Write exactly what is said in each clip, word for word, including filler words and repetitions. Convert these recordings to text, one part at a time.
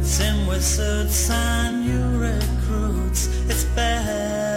It's in wizards and new recruits. It's bad.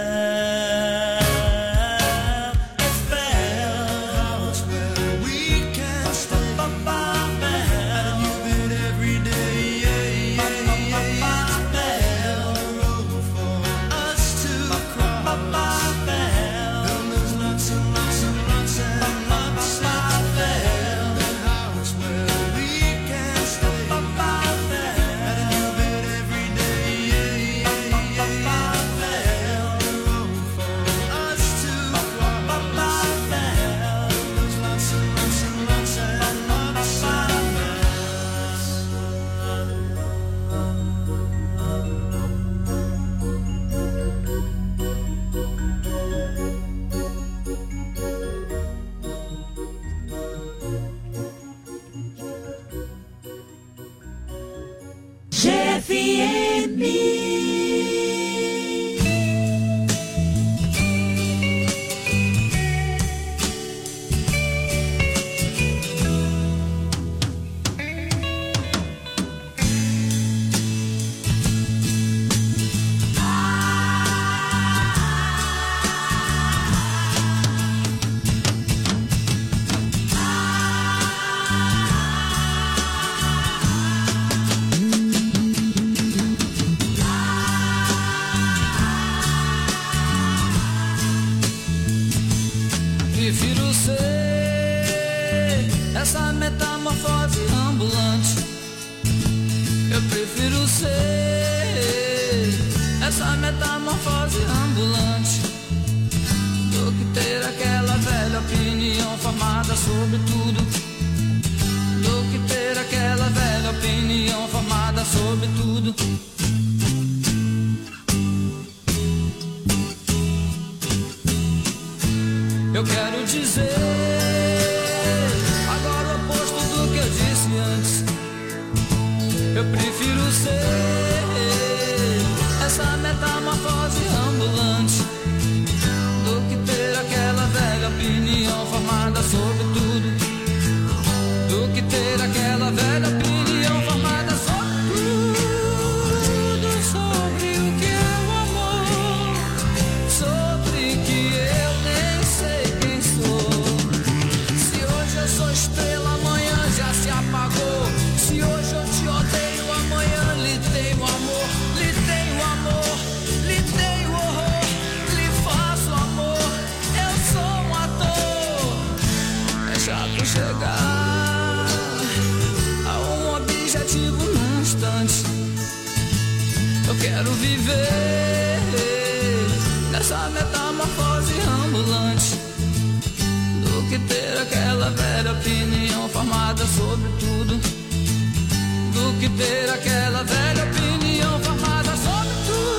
Eu quero dizer agora o oposto do que eu disse antes. Eu prefiro ser essa metamorfose ambulante do que ter aquela velha opinião formada sobre tudo, do que ter aquela velha opinião formada sobre tudo, sobre o que é o amor, sobre que eu nem sei quem sou. Se hoje eu sou estrela, amanhã já se apagou. Se hoje eu te odeio, amanhã lhe tenho amor, lhe tenho amor, lhe tenho horror, lhe faço amor. Eu sou um ator. É chato chegar a um objetivo num instante. Eu quero viver nessa metamorfose ambulante do que ter aquela velha opinião formada sobre tudo, do que ter aquela velha opinião formada sobre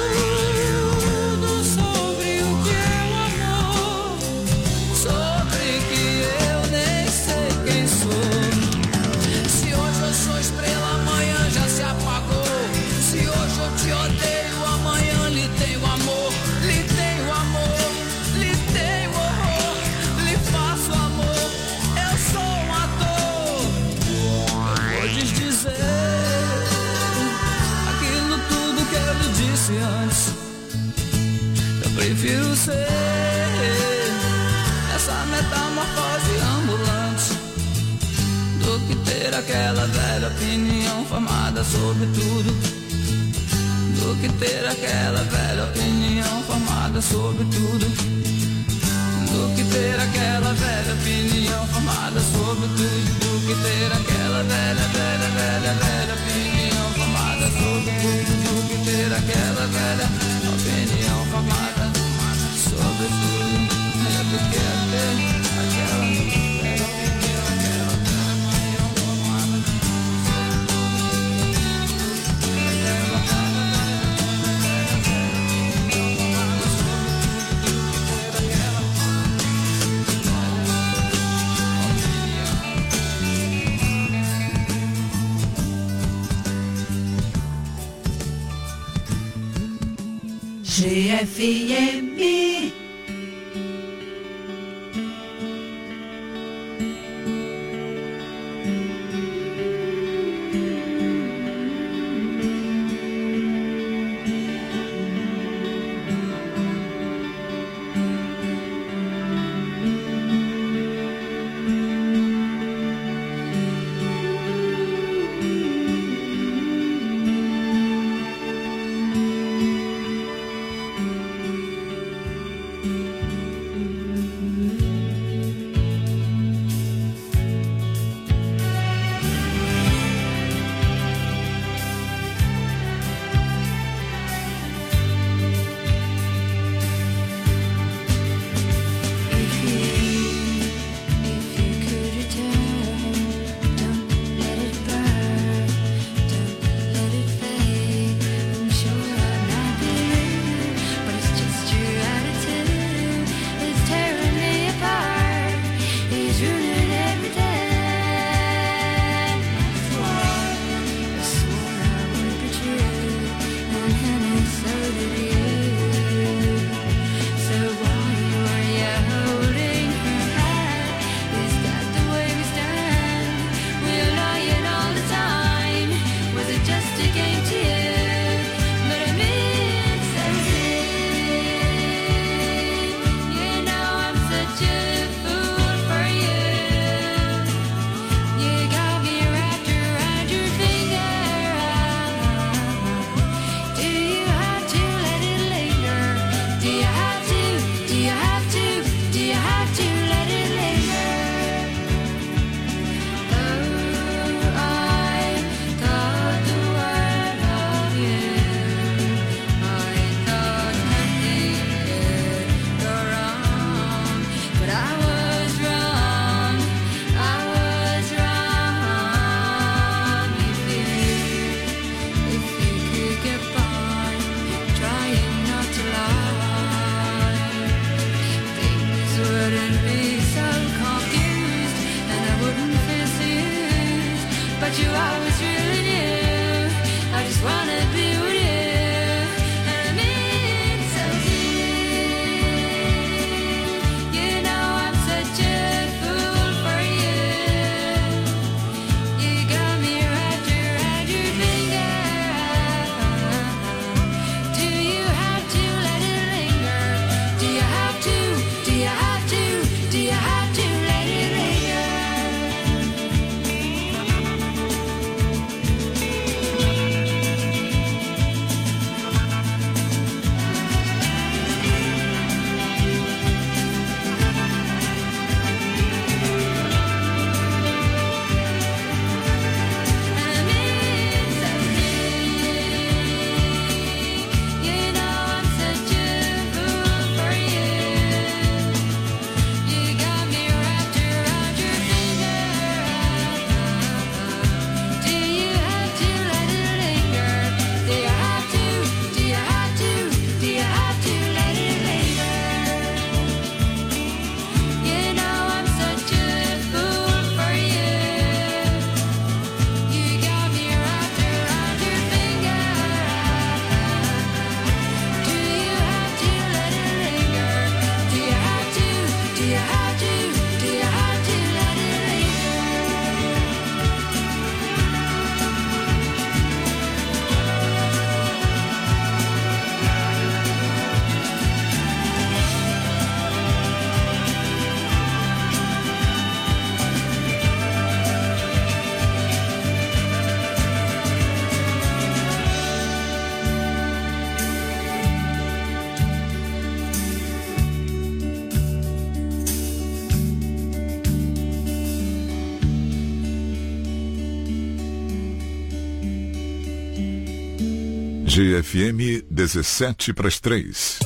tudo, sobre o que é o amor, sobre que eu nem sei quem sou. Se hoje eu sou estrela, amanhã já se apagou. Se hoje eu te odeio, amanhã lhe tenho amor, lhe tenho amor, lhe tenho horror, lhe faço amor. Eu sou um ator. Podes dizer aquilo tudo que eu lhe disse antes. Eu prefiro ser essa metamorfose ambulante do que ter aquela velha opinião formada sobre tudo, do que ter aquela velha opinião formada sobre tudo, do que ter aquela velha opinião formada sobre tudo, do que ter aquela velha, velha, velha, velha opinião formada sobre tudo, do que ter aquela velha opinião formada sobre tudo, é do que ter aquela velha opinião, aquela velha opinião formada G F M. G F M dezessete para as três.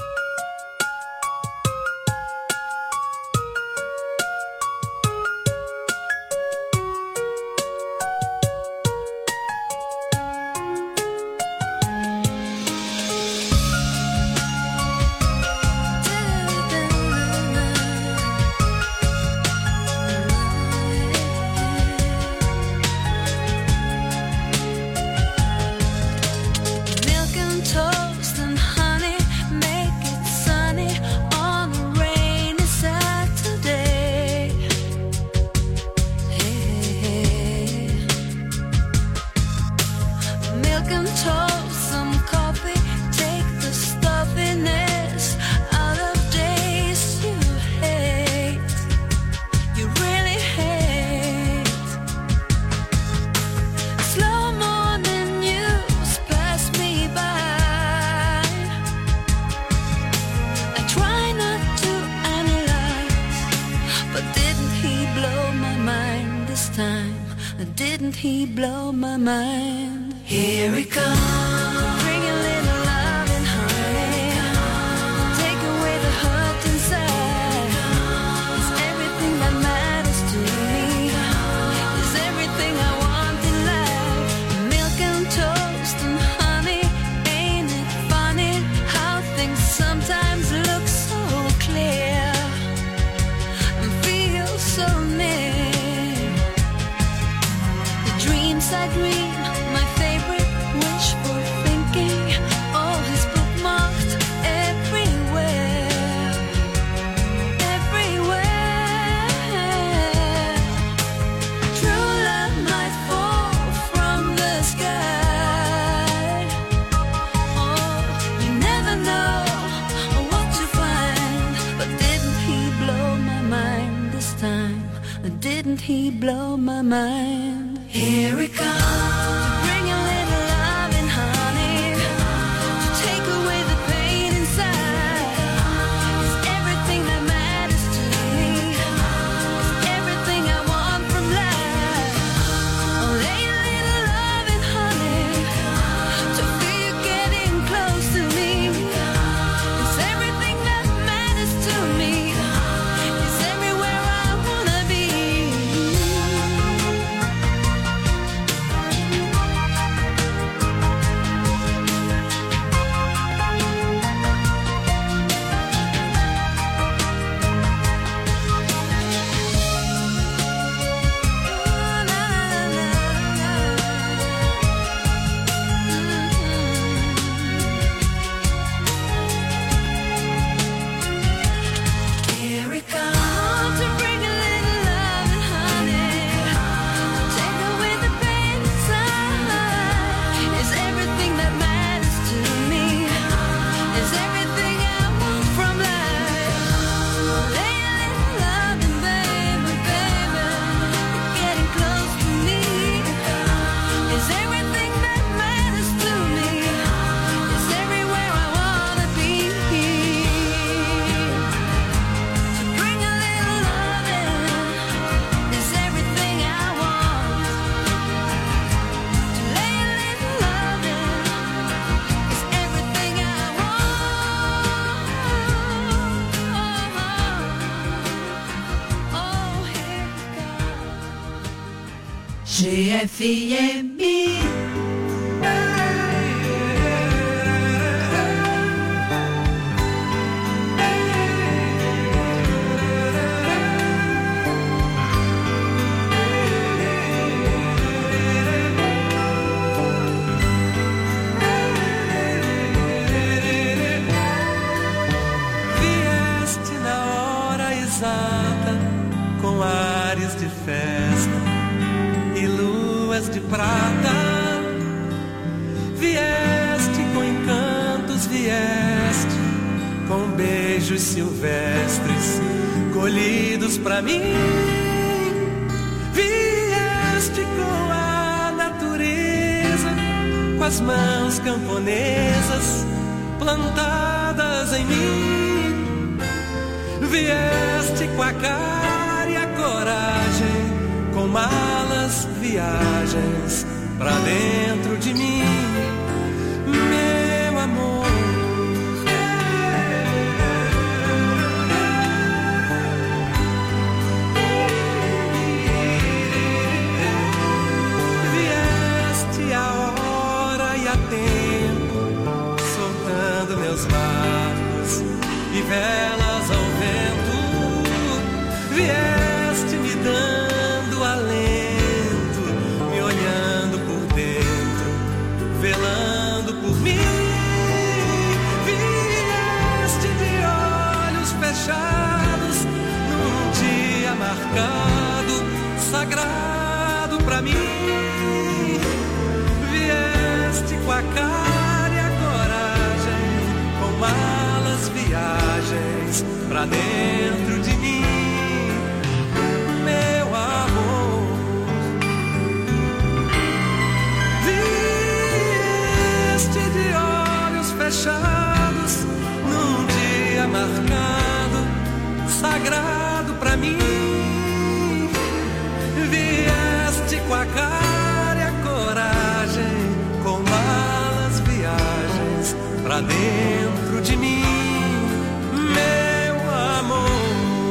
G F M. Vieste na hora exata, com ares de festa e luas de prata. Vieste com encantos, vieste com beijos silvestres colhidos pra mim. Vieste com a natureza, com as mãos camponesas plantadas em mim. Vieste com a cara e a coragem, com malas, viagens pra dentro de mim. Meu velas ao vento, vieste me dando alento, me olhando por dentro, velando por mim. Vieste de olhos fechados num dia marcado, sagrado pra mim. Vieste com a cara e a coragem, com malas viagens pra dentro de mim, meu amor. Vieste de olhos fechados num dia marcado, sagrado pra mim. Vieste com a cara e a coragem, com malas viagens pra dentro de mim, meu amor.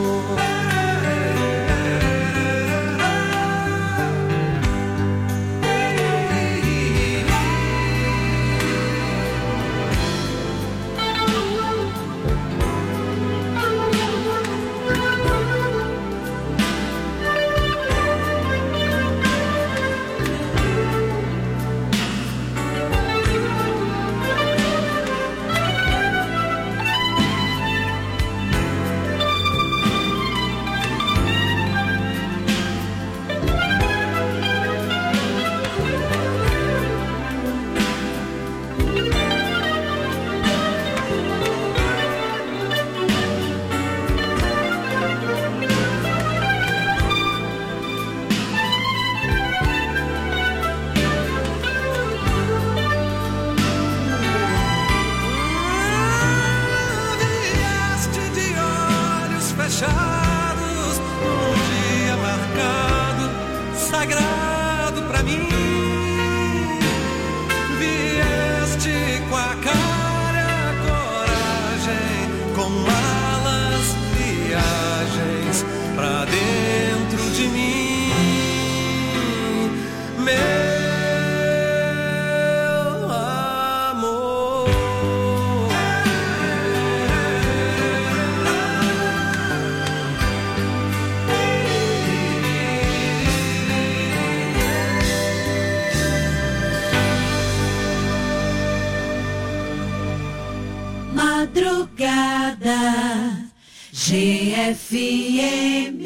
Madrugada G F M.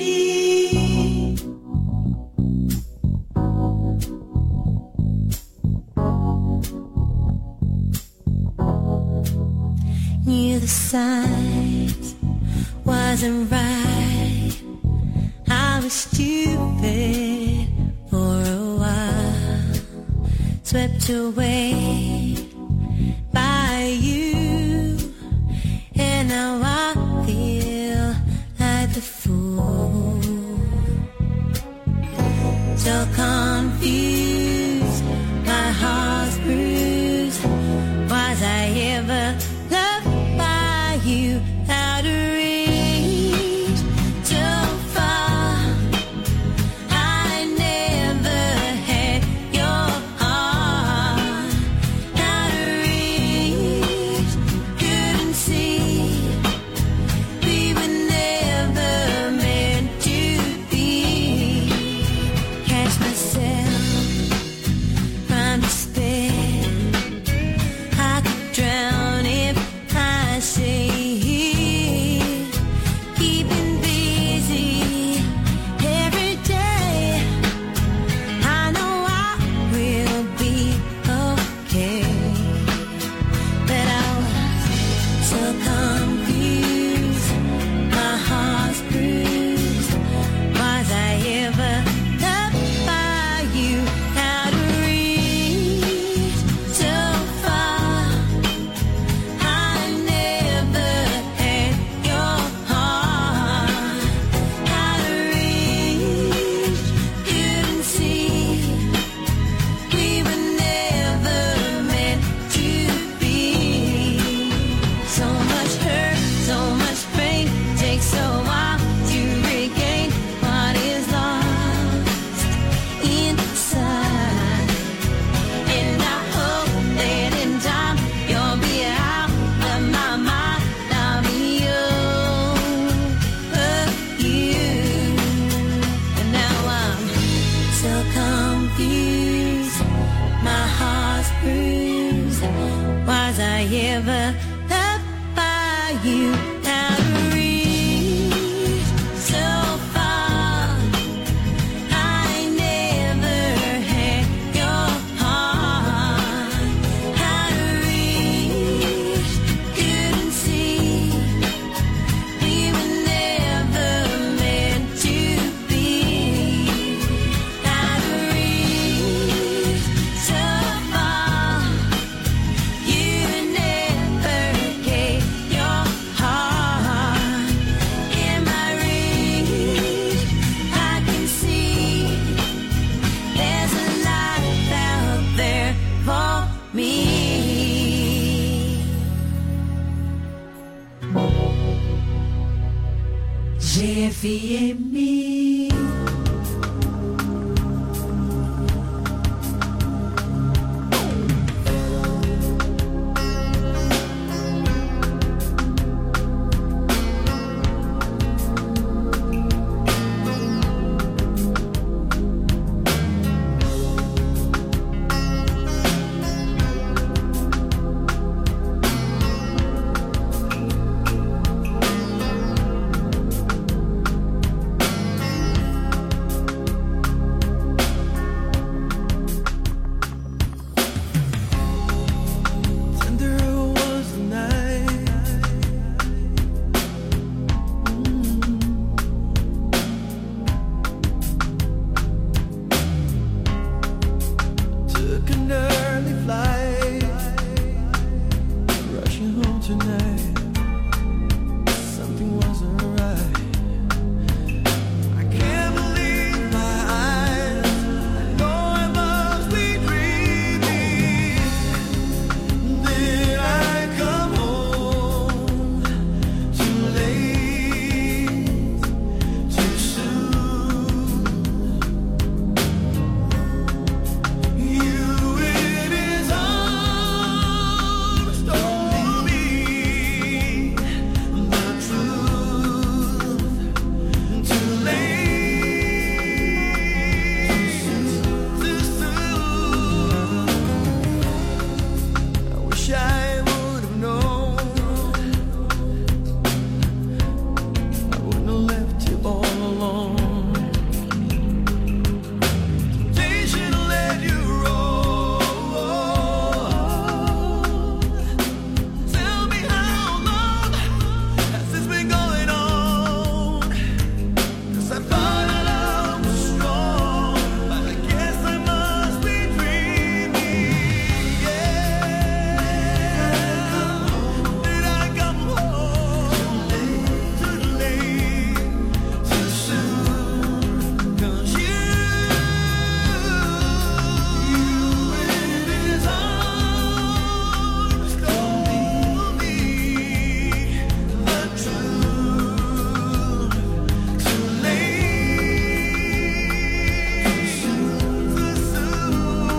Knew the signs wasn't right. I was stupid for a while, swept away by you, and now I feel like the fool, so confused, my heart's bruised. Was I ever loved by you? Out of reach, so far, I never had your heart. I ever loved by you, out of reach, so far. I never had your heart, out of reach, couldn't see. We were never meant to be, out of reach, so far. You never gave your heart. In my reach, I can see there's a life out there for me. G F M. Tender was the night. Took an early flight, rushing home tonight. Something wasn't right. I can't believe my eyes. I know I must be dreaming. Did I come home too late, too soon? You in his arms told me the truth. Too late, too soon. I wish I would have known. I wouldn't have left you all alone. Temptation to let you roll. Tell me how long has this been going on? 'Cause I thought our love was strong, but I guess I must be dreaming. Yeah. Did I come home too late, too soon? 'Cause you, you in his arms told me the truth. Too late, too soon,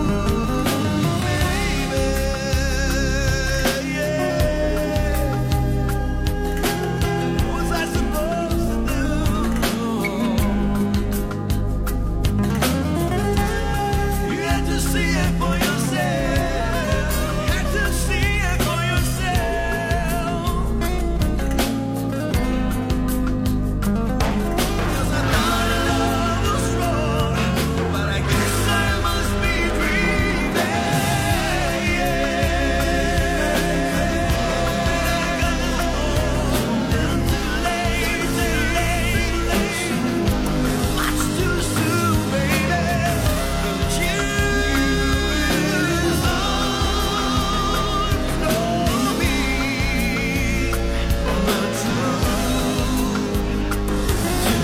baby. Yeah. What was I supposed to do? You had to see it for yourself. Had to see it for yourself. 'Cause I thought our love was strong, but I guess I must be dreaming. Yeah. Too late, too late, much too soon, baby. 'Cause you told me the truth. Too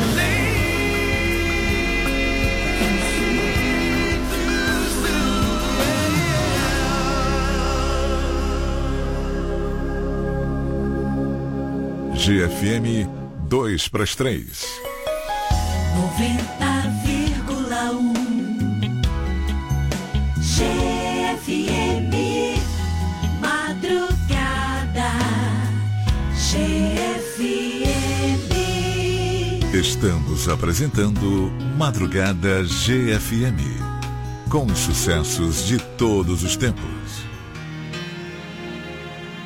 late, too soon. G F M dois para as três. noventa vírgula um G F M Madrugada G F M. Estamos apresentando Madrugada G F M, com os sucessos de todos os tempos.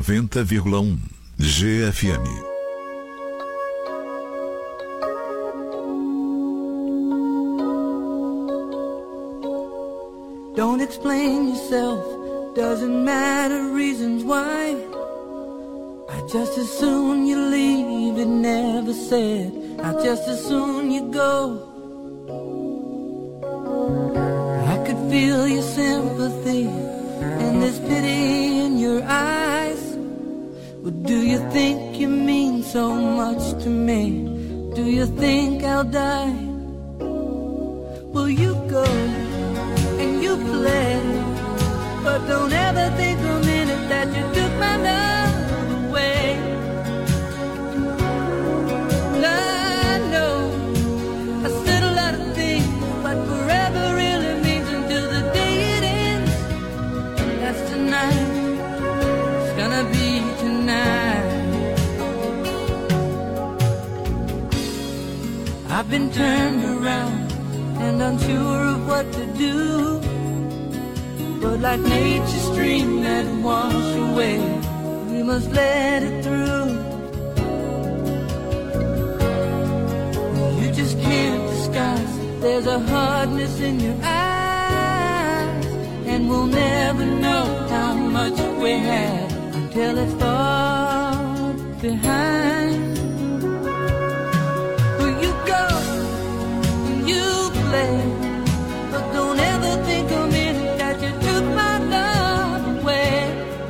noventa vírgula um G F M. Don't explain yourself, doesn't matter reasons why. I just as soon you leave, it never said. I just as soon you go. I could feel your sympathy and there's pity in your eyes. But do you think you mean so much to me? Do you think I'll die? Will you go and you play? But don't ever think a minute that you took my love away. I know I said a lot of things, but forever really means until the day it ends. That's tonight, it's gonna be tonight. I've been turned around and unsure of what to do. But like nature's stream that wash away, we must let it through. You just can't disguise, there's a hardness in your eyes. And we'll never know how much we had until it's far behind. Will you go, you play, but don't ever think of me that you took my love away.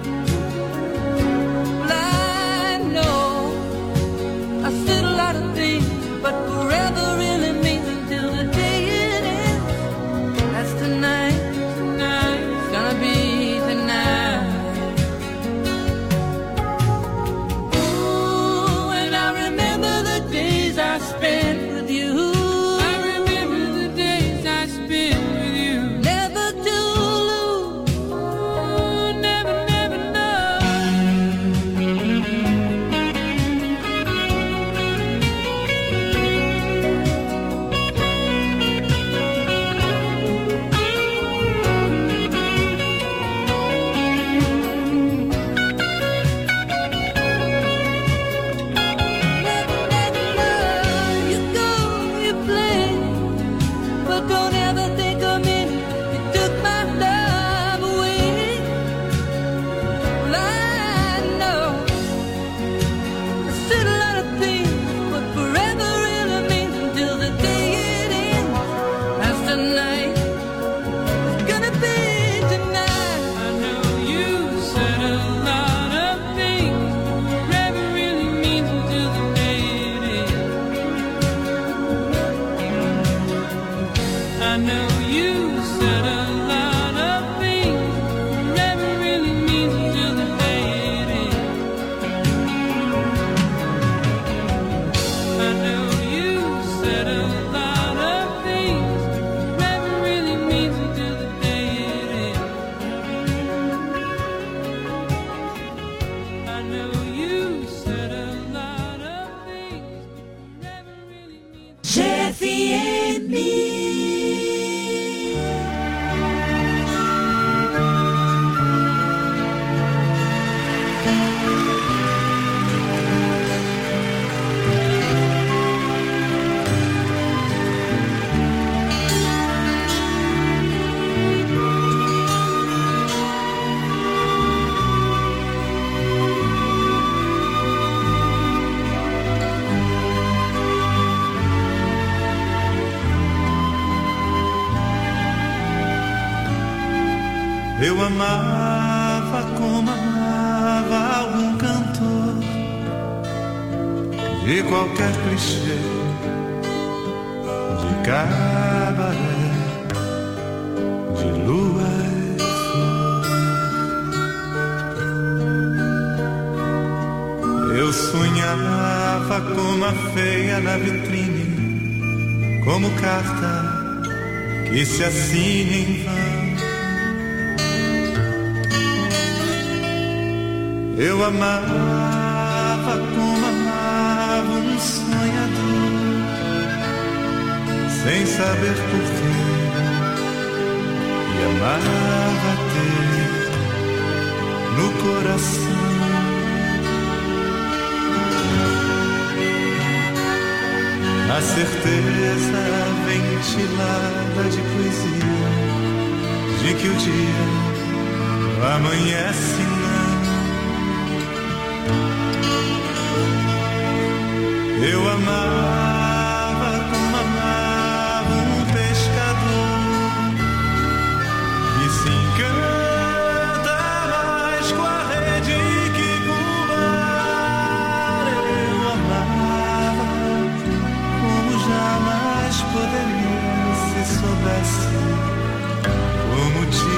Well, I know I said a lot of things, but forever really means until the day it ends. That's tonight, tonight, it's gonna be tonight. Ooh, and I remember the days I spent with you. Eu amava como amava algum cantor de qualquer clichê, de cabaré, de lua e flor. Eu sonhava como a feia na vitrine, como carta que se assina em vão. Eu amava como amava um sonhador, sem saber porquê, e amava ter no coração certeza ventilada de poesia de que o dia amanhece não. Eu amava como amava um pescador que se encanta mais com a rede que com o mar. Eu amava como jamais poderia se soubesse como te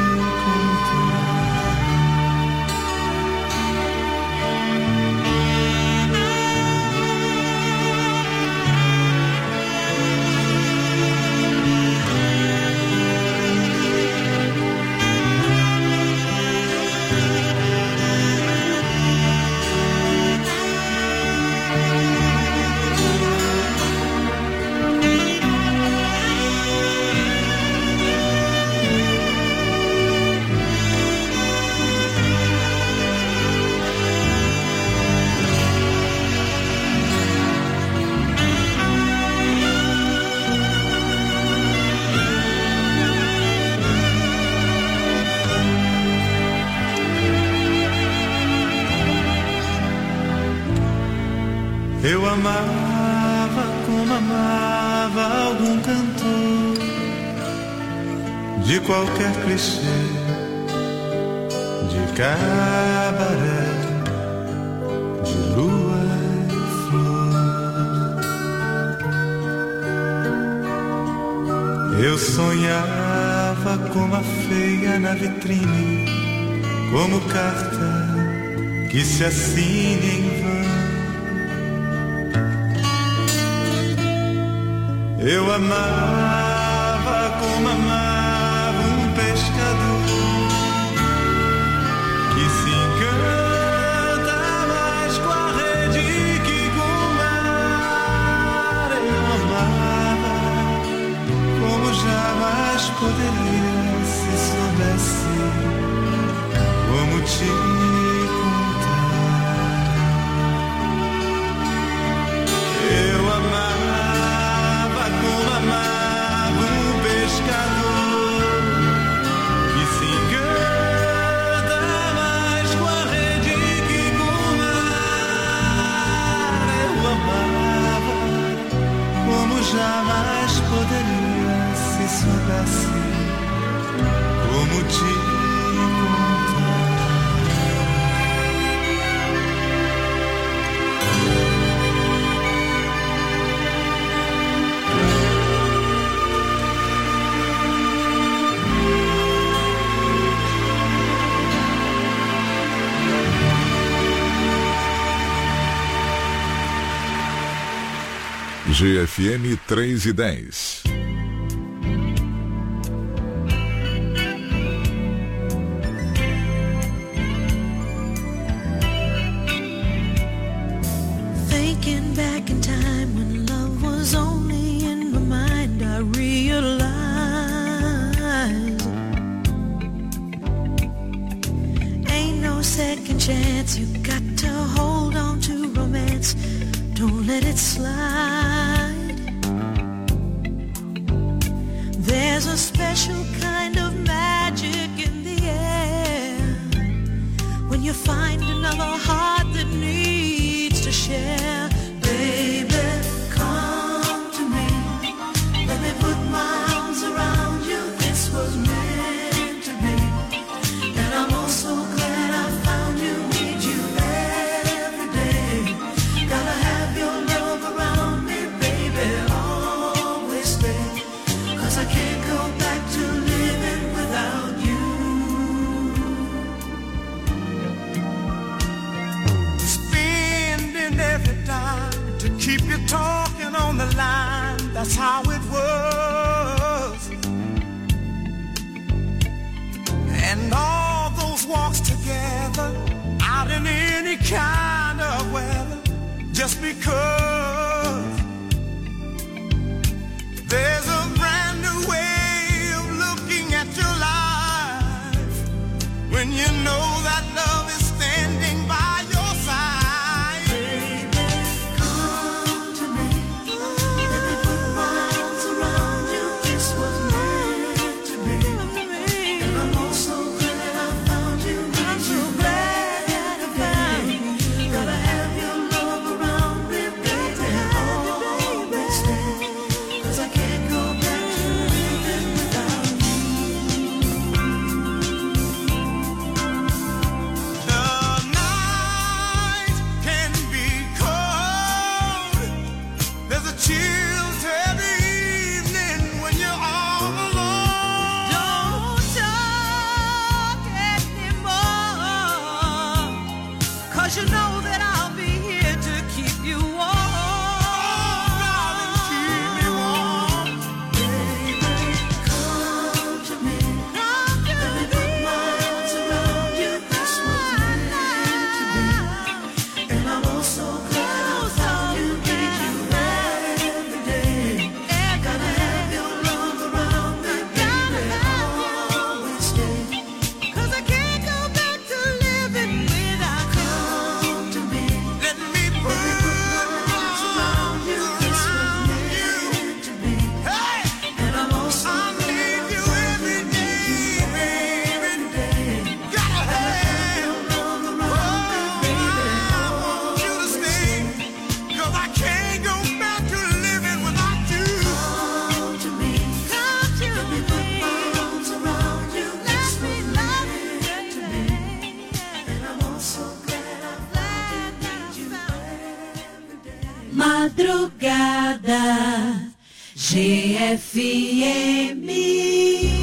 eu amava como amava algum cantor de qualquer clichê, de cabaré, de lua e flor. Eu sonhava como a feia na vitrine, como carta que se assina em vão. Eu amava como amava um pescador que se encanta mais com a rede que com o mar. Eu amava como jamais poderia se soubesse como te contar. Eu amava como amava um pescador que se encanta mais com a rede que com o mar. Eu amava como jamais poderia se soubesse como te G F M três e dez. Thinking back in time when love was only in my mind, I realized ain't no second chance. You got to hold on to romance. Don't let it slide. There's a special kind of magic in the air when you find another heart that needs to share. Baby, come to me. Let me put my arms around you. This was meant to be. And I'm also glad I found you. Need you every day. Gotta have your love around me, baby, always stay. Cause I can't go back to living without you. Spending every dime to keep you talking on the line. That's how it was. And all those walks together out in any kind of weather. Just because there's a brand new way of looking at your life when you know that love is standing by your side. Baby, come to me. madrugada, G F M.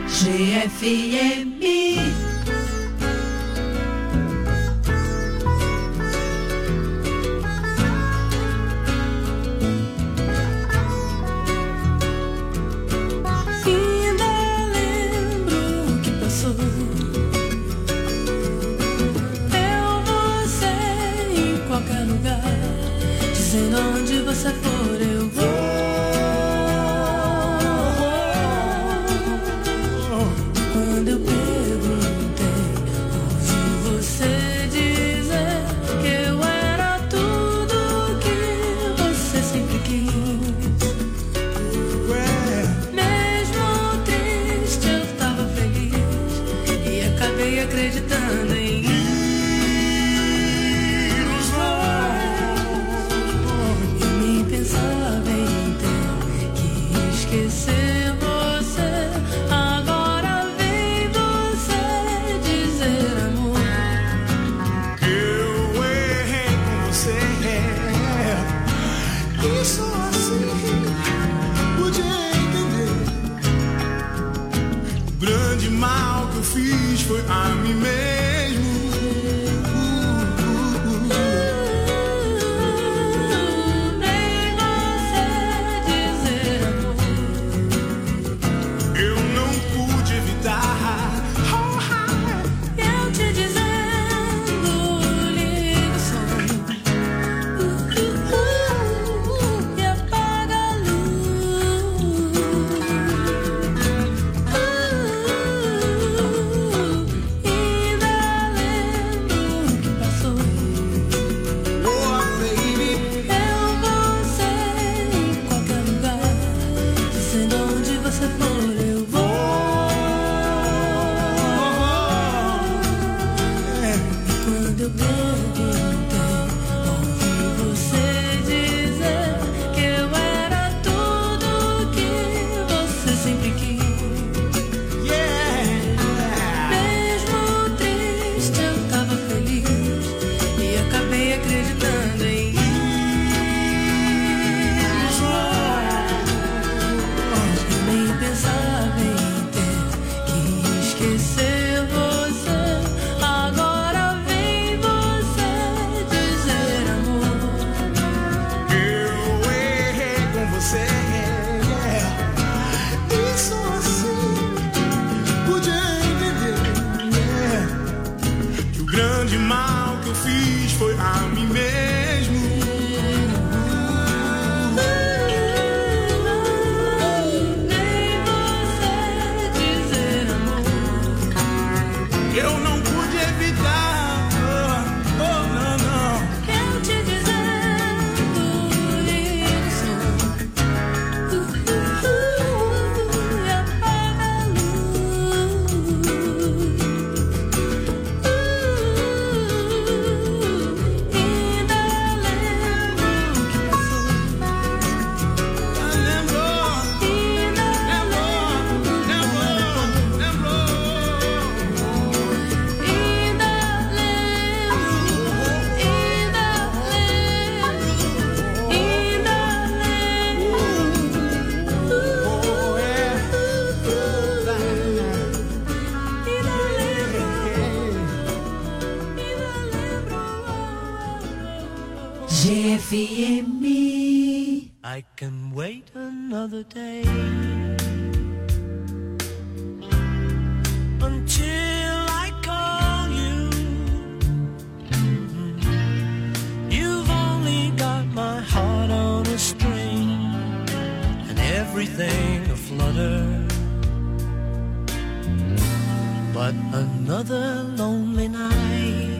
G F M. acreditando em ilusões. Eu nem pensava em ter que esquecer você. Agora vem você dizer, amor, que eu errei com você. Isso assim podia entender. O grande mal que eu fiz foi a mim mesmo. Uh, uh, uh, uh. vem você dizer, amor, Eu não pude evitar. Oh, eu te dizendo, liga o som, uh, uh, uh, e apaga a luz. Uh, ainda lembro o que passou. oh, baby. Eu vou ser em qualquer lugar, dizendo onde você for, eu vou. É. E quando eu perguntei, ouvi você dizer que eu era tudo que você sempre quis. Yeah. Mesmo triste, eu tava feliz e acabei acreditando em ilusões. Eu nem pensava em ter que esquecer você. Agora vem você dizer, amor, Eu errei com você. Isso assim podia entender. Yeah. Que o grande mal que eu fiz foi a mim mesmo. vem você dizer, amor, Eu não pude evitar. Oh, oh, não, não. eu te dizendo, liga o som, uh, uh, uh, e apaga a luz. Uh, ainda lembro o que passou. Lembrou, Ainda lembrou, lembrou, lembrou. Ainda lembro, ainda lembro, ainda lembro. Oh, é. Ainda lembro, ainda lembro. G F M. I can wait another day until I call you. You've only got my heart on a string and everything aflutter. But another lonely night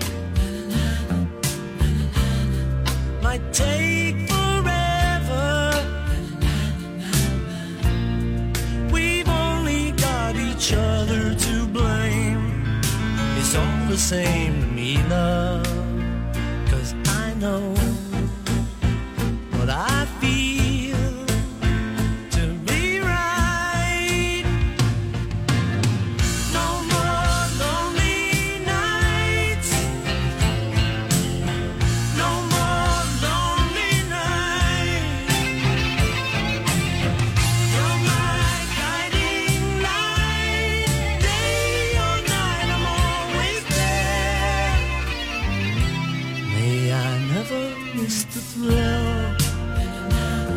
might take forever. We've only got each other to blame. It's all the same to me, love, 'cause I know what I feel to be right. No more lonely nights. No more lonely nights. You're my guiding light. Day or night, I'm always there. May I never miss the thrill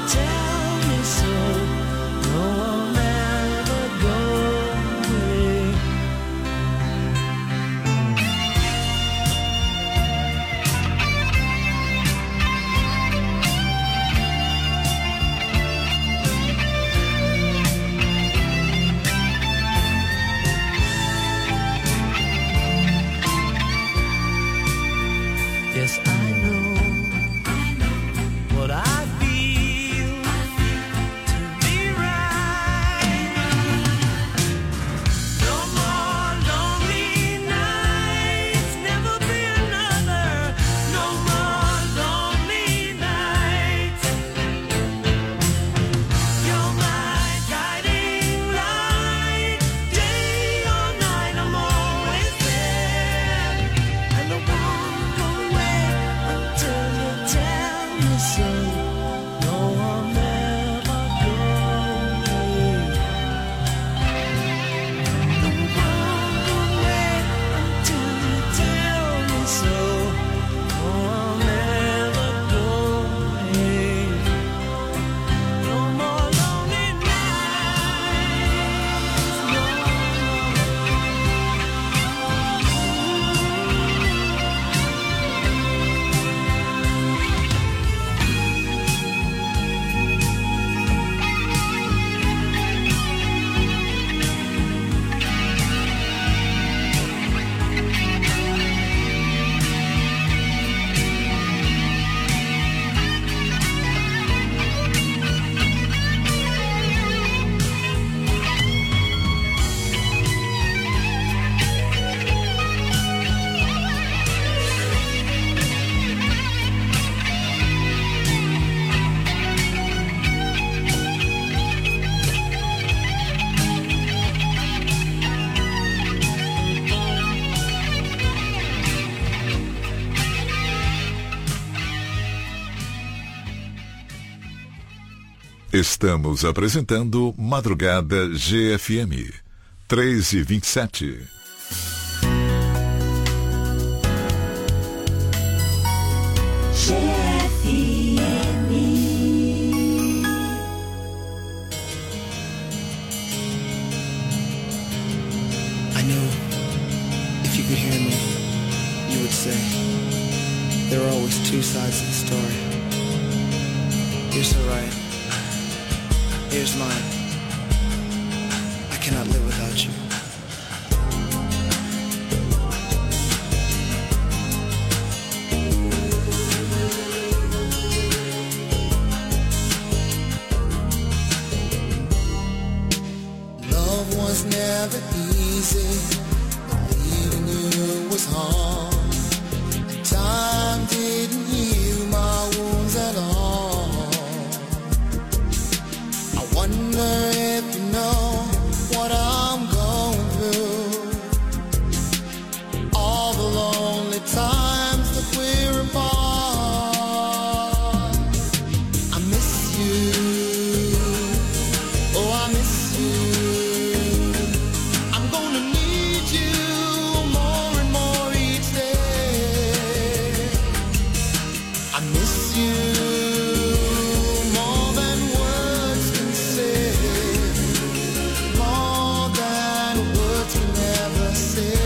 tell me so. No, I'll never go away. Yes, I know what I feel to be right. No more lonely nights, never be another. No more lonely nights. You're my guiding light, day or night. I'm always there, and I won't go away until you tell me so. No, I'll never go away. No, I won't go away until you tell me so. No, I'll never go away. No more lonely nights. No, Estamos apresentando Madrugada G F M. três e vinte e sete. G F M. I know if you could hear me, you would say there are always two sides to the story. You're so right. Here's mine. I cannot live without you. Love was never easy, but leaving you was hard. And time didn't heal my wounds at all. I wonder if you know what I'm going through. All the lonely times that we're apart. I miss you. Oh, I miss you. I'm gonna need you more and more each day. I miss you more than words can say, more than words can ever say.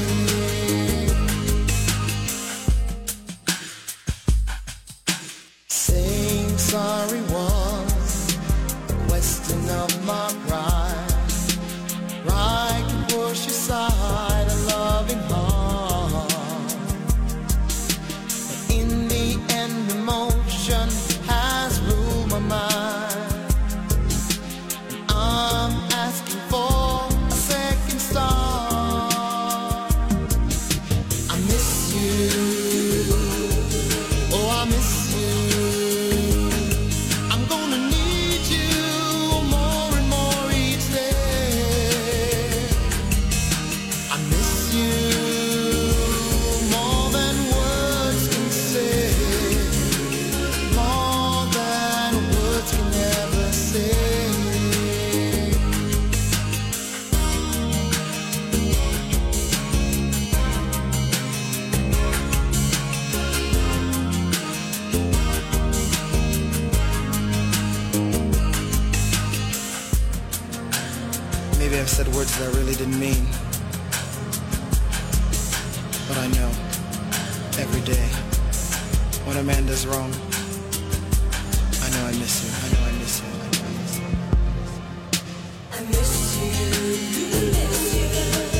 Saying sorry was a question of my pride. Pride can push aside a loving heart, but in the end emotion has ruled my mind. I'm asking for a second start. I miss you. Oh, I miss you. I'm gonna need you more and more each I've said words that I really didn't mean. But I know, every day, when a man does wrong, I know I miss you, I know I miss you, I know I miss you. I miss you, I miss you.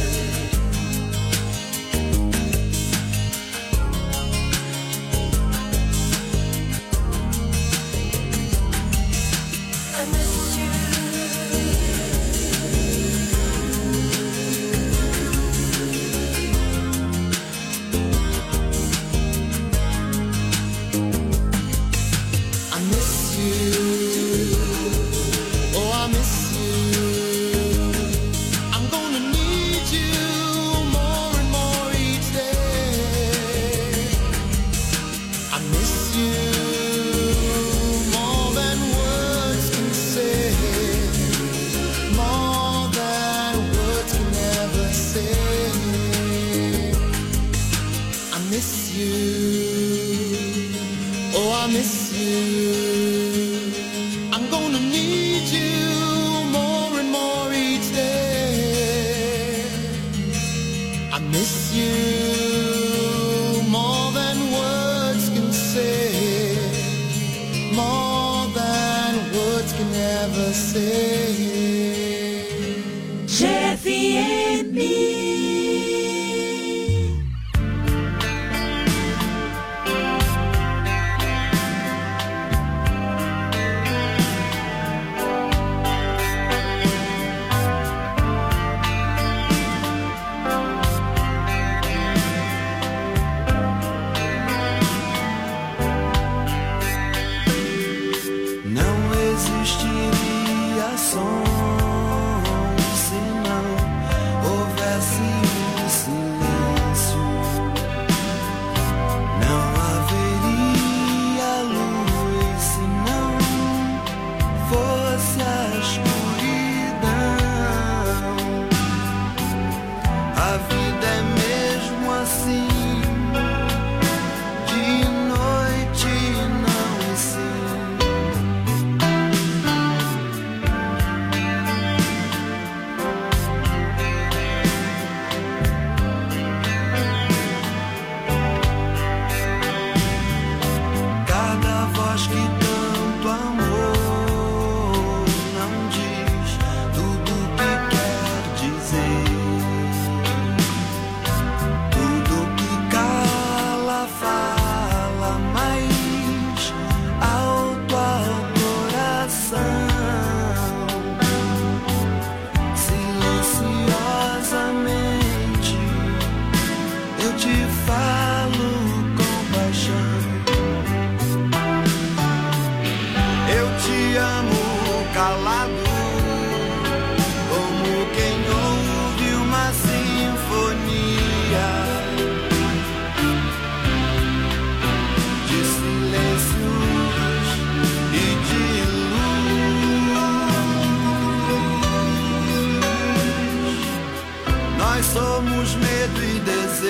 Somos medo e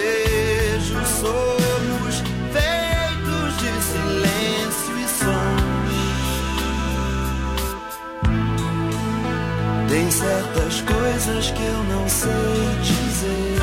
desejo, somos feitos de silêncio e som. Tem certas coisas que eu não sei dizer.